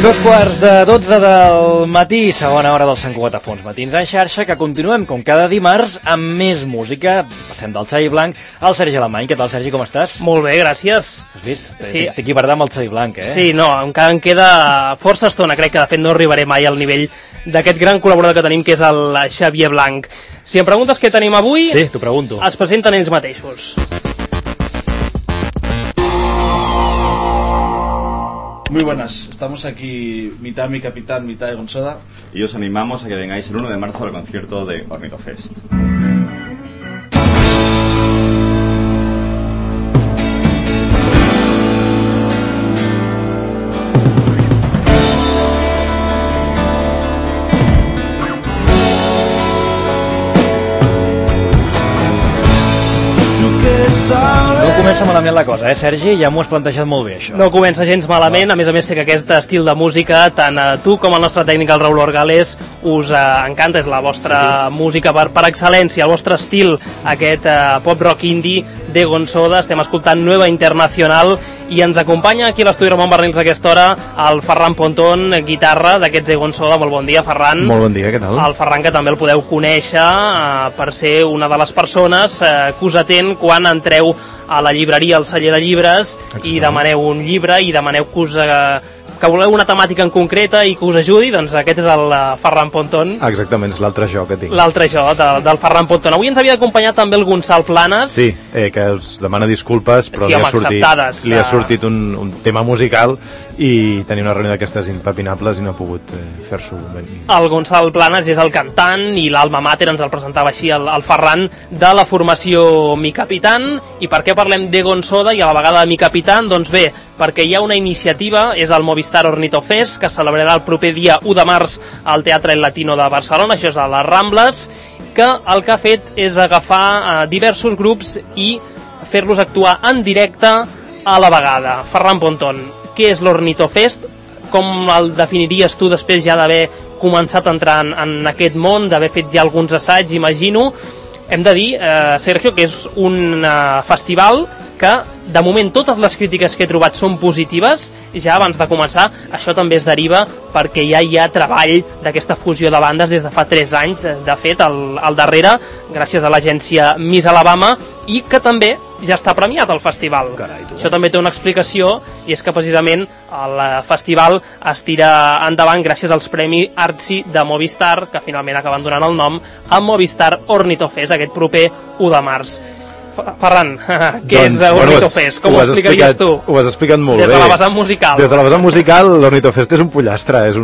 2:45 del matí, segona hora del Sant Cugat a Fons Matins en xarxa, que continuem com cada dimarts amb més música. Passem del Xavi Blanc al Sergi Alemany. Què tal, Sergi, com estàs? Molt bé, gràcies. Has vist? Sí. T'he equiparat amb el Xavi Blanc, eh? Sí, no, encara em queda força estona. Crec que de fet no arribaré mai al nivell d'aquest gran col·laborador que tenim, que és el Xavier Blanc. Si em preguntes què tenim avui... Sí, t'ho pregunto. Es presenten ells mateixos. Muy buenas, estamos aquí mitad mi capitán, mitad Egon Soda. Y os animamos a que vengáis el 1 de marzo al concierto de Ornitofest. No comença malament la cosa, Sergi? Ja m'ho has plantejat molt bé, això. No comença gens malament, a més sé que aquest estil de música, tant a tu com al nostre tècnic, el Raül Orgales, us encanta, és la vostra música per excel·lència, el vostre estil, aquest pop-rock indie d'Egon Soda. Estem escoltant Nueva Internacional i ens acompanya aquí a l'estudi Ramon Barnils a aquesta hora el Ferran Pontón, guitarra d'aquests Egon Soda. Molt bon dia, Ferran. Molt bon dia, què tal? El Ferran, que també el podeu conèixer per ser una de les persones que us atén quan entreu a la llibreria, al celler de llibres, i demaneu un llibre i demaneu que voleu una temàtica en concreta i que us ajudi. Doncs aquest és el Ferran Pontón. Exactament, és l'altre jo que tinc. L'altre jo del Ferran Pontón. Avui ens havia d'acompanyar també el Gonçal Planes. Sí, que us demana disculpes, però sí, li ha sortit un tema musical i tenia una reunió d'aquestes impepinables i no ha pogut fer-s'ho venir. El Gonçal Planes és el cantant i l'alma mater, ens el presentava així el Ferran, de la formació Mi Capitán. I per què parlem d'Egon Soda i a la vegada de Mi Capitán? Doncs bé, perquè hi ha una iniciativa, és el Movistar Ornitofest, que celebrarà el proper dia 1 de març al Teatre El Latino de Barcelona, això és a les Rambles, que el que ha fet és agafar diversos grups i fer-los actuar en directe a la vegada. Ferran Pontón, què és l'Ornitofest? Com el definiries tu després ja d'haver començat a entrar en aquest món, d'haver fet ja alguns assaigs, imagino? Hem de dir, Sergio, que és un festival que, de moment, totes les crítiques que he trobat són positives. Ja abans de començar, això també es deriva perquè ja hi ha treball d'aquesta fusió de bandes des de fa 3 anys, de fet, al darrere, gràcies a l'agència Miss Alabama, i que també ja està premiat al festival. Carai, tu. Això també té una explicació, i és que precisament el festival es tira endavant gràcies als Premis Artsy de Movistar, que finalment acaben donant el nom a Movistar Ornitofest aquest proper 1 de març. Ferran, què és Ornitofest? Com ho explicaries tu? Ho has explicat molt bé. Des de la vessant musical. Des de la vessant musical, l'Ornitofest és un pollastre, és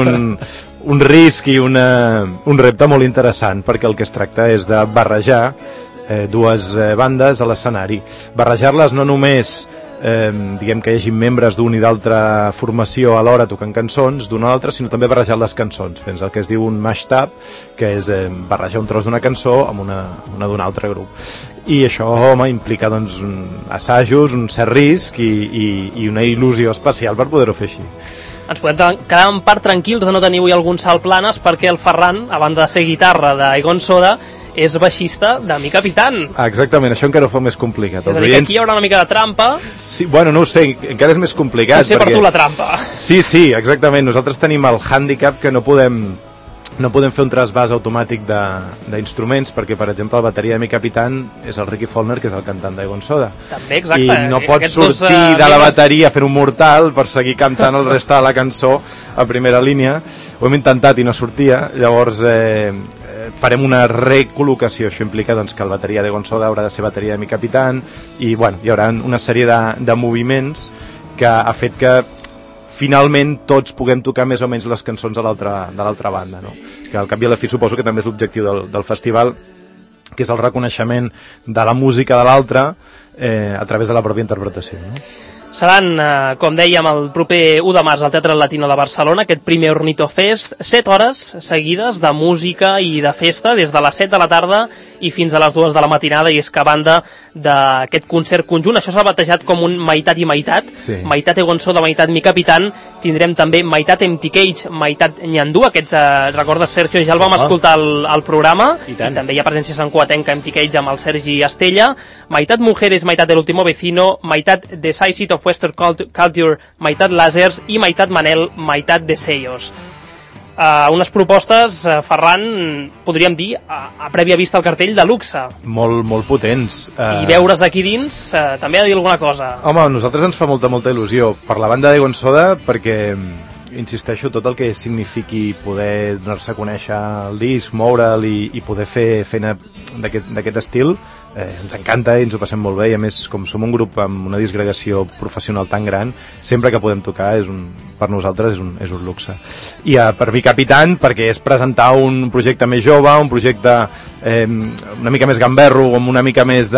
un risc i un repte molt interessant, perquè el que es tracta és de barrejar dues bandes a l'escenari. Barrejar-les no només diguem que hi hagi membres d'una i d'altra formació alhora tocant cançons d'una a l'altra, sinó també barrejar les cançons, fent el que es diu un mashup, que és barrejar un tros d'una cançó amb una d'un altre grup. I això, home, implica doncs assajos, un cert risc i una il·lusió especial per poder-ho fer així. Ens podem quedar en part tranquils de no tenir avui algun Gonçal Planes, perquè el Ferran, a banda de ser guitarra d'Egon Soda, és baixista de Mi Capitán. Exactament, això encara ho fa més complicat. És a dir, que aquí hi haurà una mica de trampa. Sí, bueno, no ho sé, encara és més complicat. Potser per tu la trampa. Sí, exactament. Nosaltres tenim el hàndicap que no podem fer un trasbàs automàtic d'instruments, perquè, per exemple, el bateria de Mi Capitán és el Ricky Follner, que és el cantant d'Egon Soda. També, exacte. I no pots sortir de la bateria a fer un mortal per seguir cantant el resta de la cançó a primera línia. Ho hem intentat i no sortia, llavors farem una recol·locació. Això implica doncs, que el bateria d'Egon Soda haurà de ser bateria de Mi Capitán i bueno, hi haurà una sèrie de moviments que ha fet que finalment tots puguem tocar més o menys les cançons de l'altra banda, no? Que al cap i a la fi suposo que també és l'objectiu del festival, que és el reconeixement de la música de l'altre a través de la pròpia interpretació, no? Seran, com dèiem, el proper 1 de març al Teatre Latino de Barcelona, aquest primer Ornitofest, 7 hores seguides de música i de festa, des de les 7 de la tarda i fins a les 2 de la matinada, i és que a banda d'aquest concert conjunt, això s'ha batejat com un meitat i meitat, meitat Egon Soda, meitat Mi Capitán, tindrem també meitat Empty Cage, meitat Nyandú, aquests, recordes, Sergio, ja el vam escoltar al programa, i també hi ha presència santcugatenca Empty Cage amb el Sergi Estella, meitat Mujeres, meitat El Último Vecino, meitat The Size of Western Culture, meitat Lásers i meitat Manel, meitat de Sellos. Unes propostes, Ferran, podríem dir, a prèvia vista al cartell de luxe. Molt potents. I veure's aquí dins també ha de dir alguna cosa. Home, a nosaltres ens fa molta il·lusió. Per la banda d'Egon Soda, perquè, insisteixo, tot el que signifiqui poder donar-se a conèixer el disc, moure'l i poder fer feina d'aquest estil, ens encanta i ens ho passem molt bé, i a més, com som un grup amb una disgregació professional tan gran, sempre que podem tocar per nosaltres és un luxe. I per Mi Capitán, perquè és presentar un projecte més jove, un projecte una mica més gamberro, amb una mica més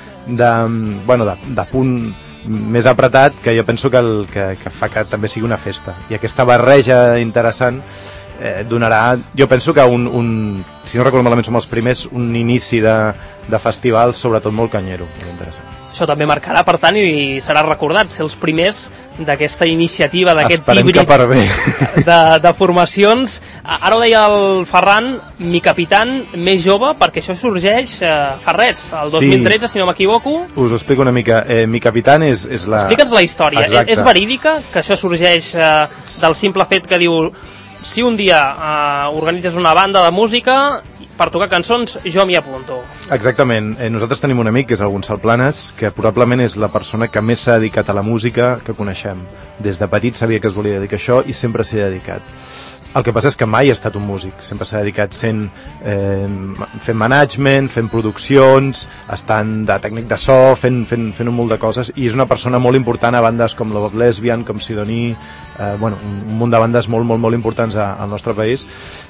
de punt més apretat, que jo penso que fa que també sigui una festa. I aquesta barreja interessant donarà, jo penso que si no recordo malament som els primers, un inici de festival, sobretot molt canyero, molt interessant. Això també marcarà, per tant, i serà recordat, ser els primers d'aquesta iniciativa, d'aquest híbrid de formacions. Ara ho deia el Ferran, Mi Capitán més jove, perquè això sorgeix fa res, el 2013, si no m'equivoco. Us ho explico una mica. Mi Capitán és la... Explica'ns la història. Exacte. És verídica que això sorgeix del simple fet que diu, si un dia organitzes una banda de música per tocar cançons, jo m'hi apunto. Exactament. Nosaltres tenim un amic, que és el Gonçal Planes, que probablement és la persona que més s'ha dedicat a la música que coneixem. Des de petit sabia que es volia dedicar a això i sempre s'hi ha dedicat. El que passa és que mai ha estat un músic, sempre s'ha dedicat fent management, fent produccions, estant de tècnic de so, fent un munt de coses, i és una persona molt important a bandes com Love Lesbian, com Sidoní, un munt de bandes molt importants al nostre país,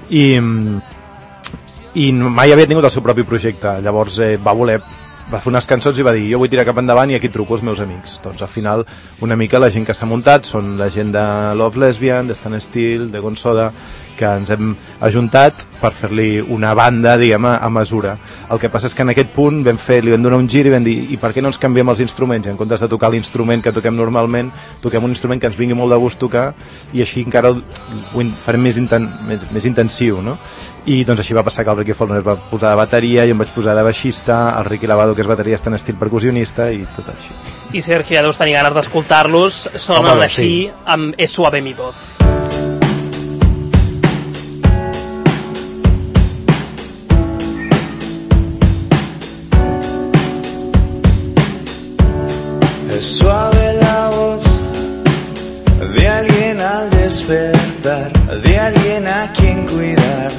i mai havia tingut el seu propi projecte. Llavors va fer unes cançons i va dir, jo vull tirar cap endavant i aquí truco els meus amics. Doncs al final una mica la gent que s'ha muntat són la gent de Love Lesbian, de Stan Steel, de Egon Soda, que ens hem ajuntat per fer-li una banda, diguem, a mesura. El que passa és que en aquest punt li vam donar un gir i vam dir, i per què no ens canviem els instruments? I en comptes de tocar l'instrument que toquem normalment, toquem un instrument que ens vingui molt de gust tocar, i així encara ho farem més intensiu, no? I doncs així va passar que el Ricky Follner es va posar de bateria, jo em vaig posar de baixista, el Ricky Lavado, que és bateria, està en estil percussionista, i tot així. I Sergio, ja deus tenir ganes d'escoltar-los, sonen així, amb Es suave mi voz. Es suave la voz de alguien al despertar, de alguien a quien cuidar.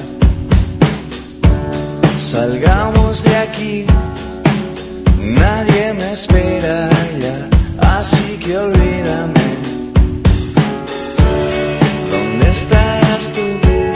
Salgamos de aquí, nadie me espera ya, así que olvídame. ¿Dónde estarás tú?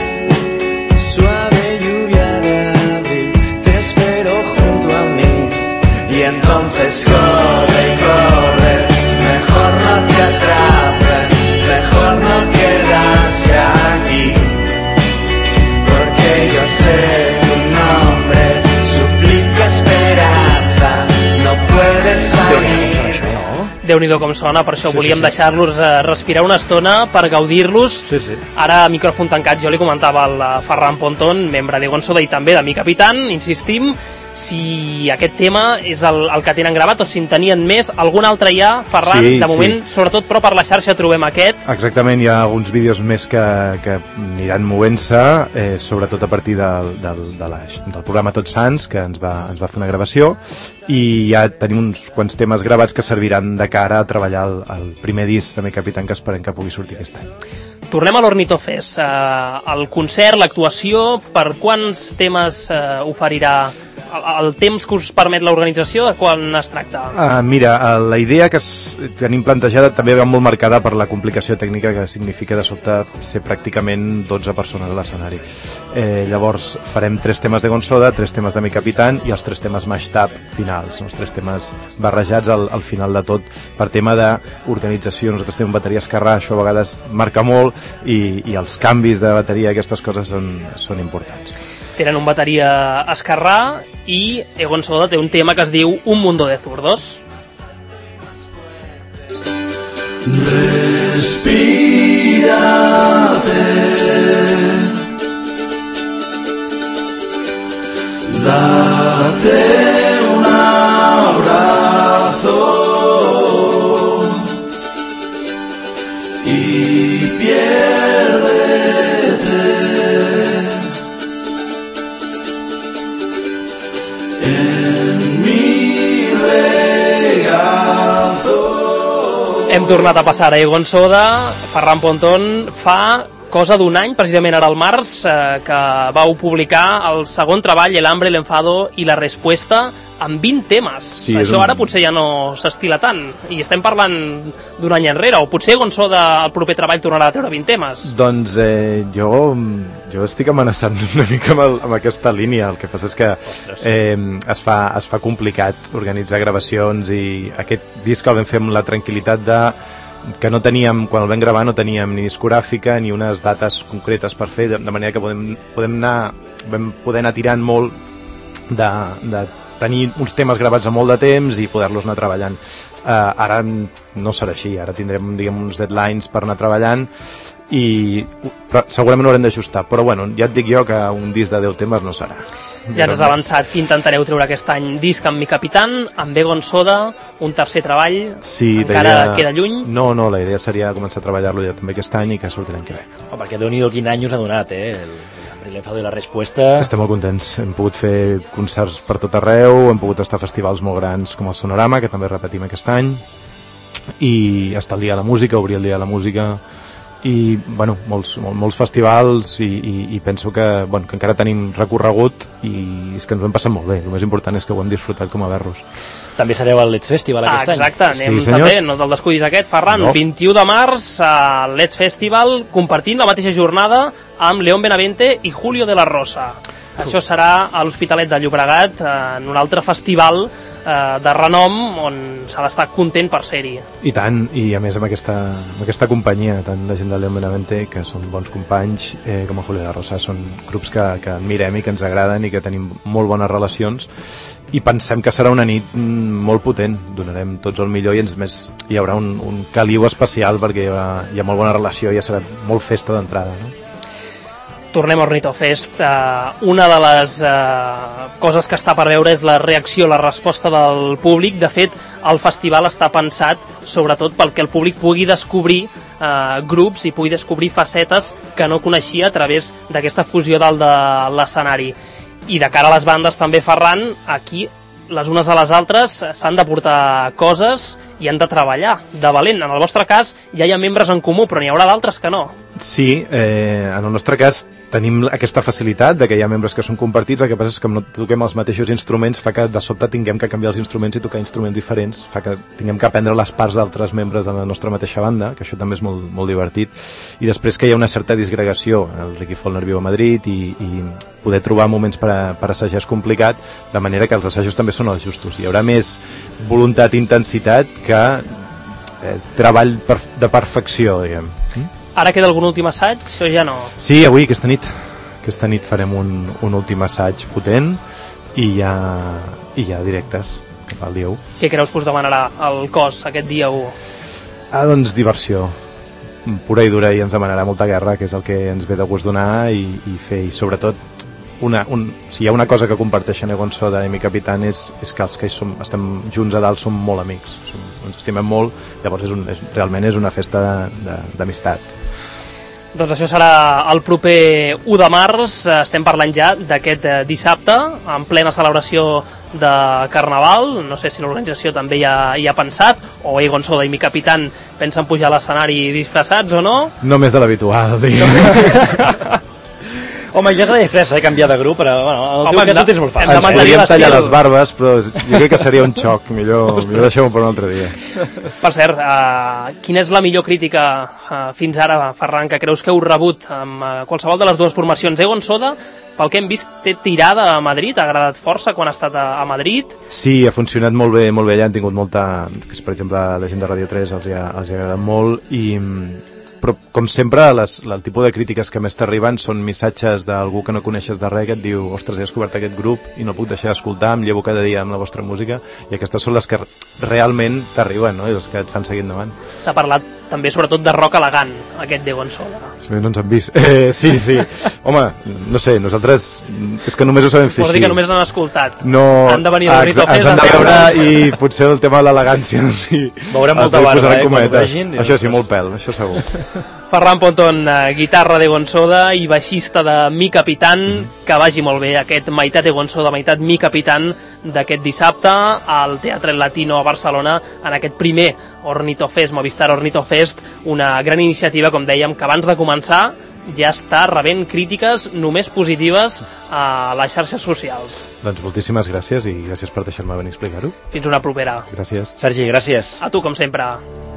Suave lluvia de abril, te espero junto a mí. Y entonces corre, mejor no te atrapen, mejor no quedarse aquí, porque yo sé tu nombre, suplica esperanza, no puedes salir. Déu-n'hi-do com sona, per això volíem deixar-los respirar una estona per gaudir-los. Ara, a micròfon tancat, jo li comentava al Ferran Pontón, membre d'Egon Soda i també de Mi Capitán, insistim, si aquest tema és el que tenen gravat o si en tenien més, algun altre hi ha, Ferran, de moment, sobretot, però per la xarxa trobem aquest. Exactament, hi ha alguns vídeos més que aniran movent-se, sobretot a partir del programa Tots Sants, que ens va fer una gravació, i ja tenim uns quants temes gravats que serviran de cara a treballar el primer disc de Mi Capitán, que esperem que pugui sortir aquest any. Tornem a l'Ornitofest, el concert, l'actuació, per quants temes oferirà el temps que us permet l'organització, de quan es tracta? Mira, la idea que tenim plantejada també va molt marcada per la complicació tècnica que significa de sobte ser pràcticament 12 persones a l'escenari. Llavors farem 3 temes de Egon Soda, 3 temes de Mi Capitán i els 3 temes mashup finals, els 3 temes barrejats al final de tot, per tema d'organització. Nosaltres tenim bateria esquerrà, això a vegades marca molt, i els canvis de bateria, aquestes coses són importants. Tenen un bateria esquerrà i Egon Soda té un tema que es diu Un mundo de zurdos. Respírate, date un abrazo y piérdete en mi regazo. Hem tornat a passar a Egon Soda. Ferran Pontón fa cosa d'un any, precisament ara al març, que vau publicar el segon treball, El hambre, el enfado i la respuesta, amb 20 temes. Sí, això ara potser ja no s'estila tant, i estem parlant d'un any enrere, o potser Egon Soda el proper treball tornarà a treure 20 temes. Doncs jo estic amenaçant una mica amb aquesta línia. El que passa és que es fa complicat organitzar gravacions, i aquest disc el vam fer amb la tranquil·litat que no teníem, quan el vam gravar no teníem ni discogràfica ni unes dates concretes per fer, de manera que vam poder anar tirant molt de tenir uns temes gravats a molt de temps i poder-los anar treballant. Ara no serà així, ara tindrem, diguem, uns deadlines per anar treballant, però segurament ho haurem d'ajustar, però bueno, ja et dic jo que un disc de 10 temes no serà. Ja ens has avançat que intentareu treure aquest any disc amb Mi Capitán, amb Egon Soda, un tercer treball, sí, encara queda lluny. No, la idea seria començar a treballar-lo ja també aquest any i que sortirà l'any que ve. Oh, perquè Déu-n'hi-do quin any us ha donat, l'enfado i la respuesta. Estem molt contents, hem pogut fer concerts per tot arreu, hem pogut estar a festivals molt grans com el Sonorama, que també repetim aquest any, i estar al dia de la música, obrir el dia de la música, i bueno, molts festivals, i penso que encara tenim recorregut, i és que ens ho hem passat molt bé. El més important és que ho hem disfrutat com a berros. També sereu al Let's Festival aquest any. Exacte, anem sí, també, no te'l descuidis aquest, Ferran, no. 21 de març al Let's Festival, compartint la mateixa jornada amb León Benavente i Julio de la Rosa. Això serà a l'Hospitalet de Llobregat, en un altre festival de renom on s'ha d'estar content per ser-hi. I tant, i a més amb aquesta companyia, tant la gent de León Benavente, que són bons companys, com a Julio de la Rosa, són grups que admirem i que ens agraden i que tenim molt bones relacions, i pensem que serà una nit molt potent, donarem tots el millor, i més hi haurà un caliu especial perquè hi ha molt bona relació, ja serà molt festa d'entrada, no? Tornem a Ornitofest. Una de les coses que està per veure és la reacció, la resposta del públic. De fet, el festival està pensat sobretot perquè el públic pugui descobrir grups i pugui descobrir facetes que no coneixia a través d'aquesta fusió dalt de l'escenari. I de cara a les bandes també, Ferran, aquí les unes a les altres s'han de portar coses i han de treballar de valent. En el vostre cas ja hi ha membres en comú, però n'hi haurà d'altres que no. Sí, en el nostre cas tenim aquesta facilitat de que hi ha membres que són compartits. El que passa és que no toquem els mateixos instruments, fa que de sobte tinguem que canviar els instruments i tocar instruments diferents, fa que tinguem que aprendre les parts d'altres membres de la nostra mateixa banda, que això també és molt, molt divertit. I després que hi ha una certa disgregació, el Ricky Follner viu a Madrid, i poder trobar moments per assajar és complicat, de manera que els assajos també són els justos. Hi haurà més voluntat i intensitat que treball de perfecció, diguem. Ara queda algun últim assaig o ja no? Sí, avui, aquesta nit farem un últim assaig potent i ja directes cap al dia 1. Què creus que us demanarà el cos aquest dia 1? Doncs diversió pura i dura, i ens demanarà molta guerra, que és el que ens ve de gust donar i fer, i sobretot si hi ha una cosa que comparteixen Egon Soda i Mi Capitán és que els que estem junts a dalt som molt amics, ens estimem molt, llavors realment és una festa d'amistat. Doncs això serà el proper 1 de març, estem parlant ja d'aquest dissabte, en plena celebració de Carnaval. No sé si l'organització també hi ha pensat, o Egon Soda i Mi Capitán pensen pujar a l'escenari disfressats o no? No més de l'habitual, diguem. Home, ja s'ha de fer, s'ha de canviar de grup, però bueno, en el teu cas ho tens molt fàcil. Ens podríem tallar les barbes, però jo crec que seria un xoc. Millor deixem-ho per un altre dia. Per cert, quina és la millor crítica fins ara, Ferran, que creus que heu rebut amb qualsevol de les dues formacions? Egon Soda, pel que hem vist, té tirada a Madrid, ha agradat força quan ha estat a Madrid. Sí, ha funcionat molt bé, ja han tingut molta... Per exemple, la gent de Radio 3 els ha agradat molt, i però com sempre el tipus de crítiques que més t'arriben són missatges d'algú que no coneixes de res, que et diu, ostres, he descobert aquest grup i no el puc deixar d'escoltar, em llevo cada dia amb la vostra música, i aquestes són les que realment t'arriben, no? I les que et fan seguir endavant. S'ha parlat també sobretot de rock elegant, aquest de Gonçola. No ens han vist. Sí. Home, no sé, nosaltres és que només ho sabem fer Vols així. dir que només l'han escoltat? No, han de venir a l'Ornito Fest. ens han de veure i potser el tema de l'elegància sí, veurem molta barba, quan ho vegin. Això sí, molt pèl, això segur. Ferran Pontón, guitarra de Gonçoda i baixista de Mi Capitán, que vagi molt bé aquest meitat de Gonçoda, meitat Mi Capitán d'aquest dissabte al Teatre Latino a Barcelona en aquest primer Ornito Fest, Movistar Ornito Fest, una gran iniciativa, com dèiem, que abans de començar ja està rebent crítiques només positives a les xarxes socials. Doncs moltíssimes gràcies i gràcies per deixar-me venir a explicar-ho. Fins una propera. Gràcies. Sergi, gràcies. A tu, com sempre.